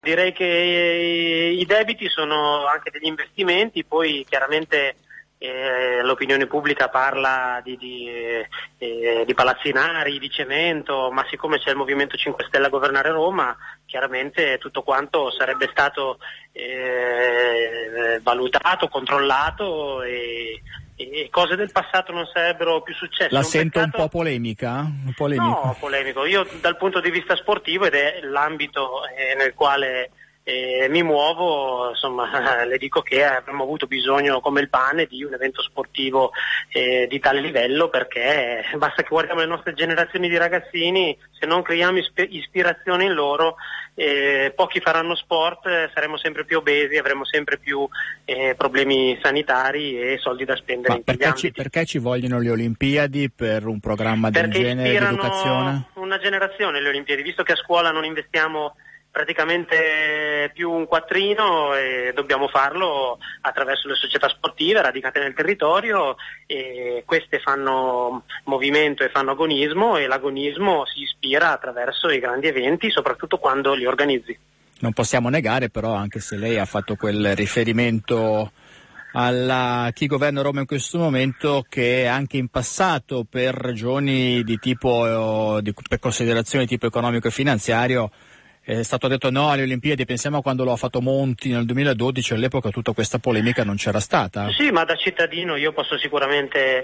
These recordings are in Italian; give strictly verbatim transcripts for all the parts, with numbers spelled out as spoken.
Direi che i debiti sono anche degli investimenti, poi chiaramente eh, l'opinione pubblica parla di, di, eh, di palazzinari, di cemento, ma siccome c'è il Movimento cinque Stelle a governare Roma, chiaramente tutto quanto sarebbe stato eh, valutato, controllato e, e cose del passato non sarebbero più successe. La un sento peccato... un po' polemica? Un polemico. No, polemico. Io dal punto di vista sportivo, ed è l'ambito eh, nel quale eh, mi muovo, insomma, le dico che avremmo avuto bisogno come il pane di un evento sportivo eh, di tale livello, perché basta che guardiamo le nostre generazioni di ragazzini, se non creiamo isp- ispirazione in loro, eh, pochi faranno sport, eh, saremo sempre più obesi, avremo sempre più eh, problemi sanitari e soldi da spendere. Ma in quegli perché ci, ambiti. perché ci vogliono le Olimpiadi per un programma del Perché genere di educazione? ispirano una generazione le Olimpiadi, visto che a scuola non investiamo praticamente più un quattrino e dobbiamo farlo attraverso le società sportive radicate nel territorio, e queste fanno movimento e fanno agonismo, e l'agonismo si ispira attraverso i grandi eventi, soprattutto quando li organizzi. Non possiamo negare però, anche se lei ha fatto quel riferimento alla chi governa Roma in questo momento, che anche in passato per ragioni di tipo di, per considerazioni di tipo economico e finanziario è stato detto no alle Olimpiadi. Pensiamo a quando lo ha fatto Monti nel duemiladodici, all'epoca tutta questa polemica non c'era stata. Sì, ma da cittadino io posso sicuramente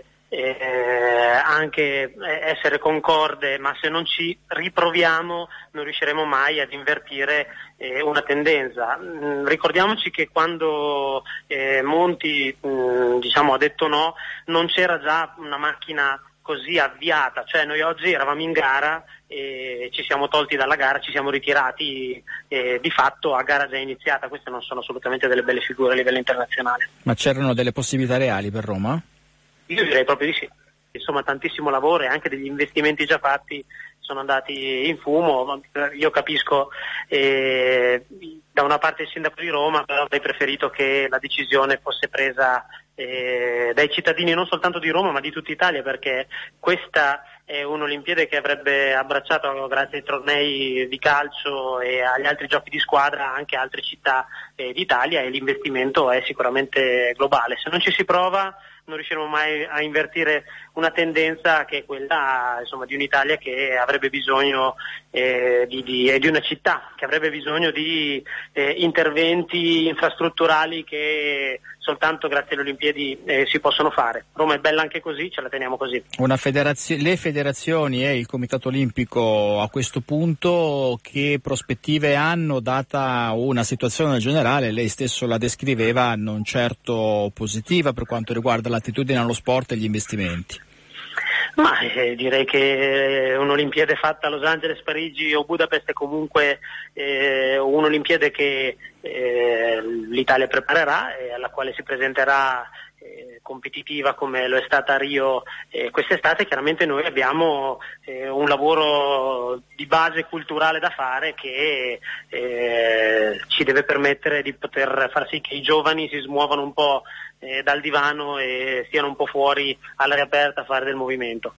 eh, anche essere concorde, ma se non ci riproviamo non riusciremo mai ad invertire eh, una tendenza. Mm, ricordiamoci che quando eh, Monti mm, diciamo ha detto no, non c'era già una macchina così avviata, cioè noi oggi eravamo in gara e ci siamo tolti dalla gara, ci siamo ritirati eh, di fatto a gara già iniziata. Queste non sono assolutamente delle belle figure a livello internazionale. Ma c'erano delle possibilità reali per Roma? Io direi proprio di sì. Insomma, tantissimo lavoro e anche degli investimenti già fatti sono andati in fumo. Io capisco eh, da una parte il sindaco di Roma, però avrei preferito che la decisione fosse presa eh, dai cittadini non soltanto di Roma ma di tutta Italia, perché questa è un'Olimpiade che avrebbe abbracciato, grazie ai tornei di calcio e agli altri giochi di squadra, anche altre città eh, d'Italia, e l'investimento è sicuramente globale. Se non ci si prova non riusciremo mai a invertire una tendenza che è quella, insomma, di un'Italia che avrebbe bisogno eh, di, di, e di una città che avrebbe bisogno di eh, interventi infrastrutturali che soltanto grazie alle Olimpiadi eh, si possono fare. Roma è bella anche così, ce la teniamo così. Una federazio- le federazioni e il Comitato Olimpico a questo punto che prospettive hanno, data una situazione generale, lei stesso la descriveva, non certo positiva per quanto riguarda l'attitudine allo sport e gli investimenti? Ma eh, direi che un'Olimpiade fatta a Los Angeles, Parigi o Budapest è comunque eh, un'Olimpiade che eh, l'Italia preparerà e alla quale si presenterà eh, competitiva come lo è stata a Rio eh, quest'estate. Chiaramente noi abbiamo eh, un lavoro di base culturale da fare che eh, ci deve permettere di poter far sì che i giovani si smuovano un po' eh, dal divano e stiano un po' fuori all'aria aperta a fare del movimento.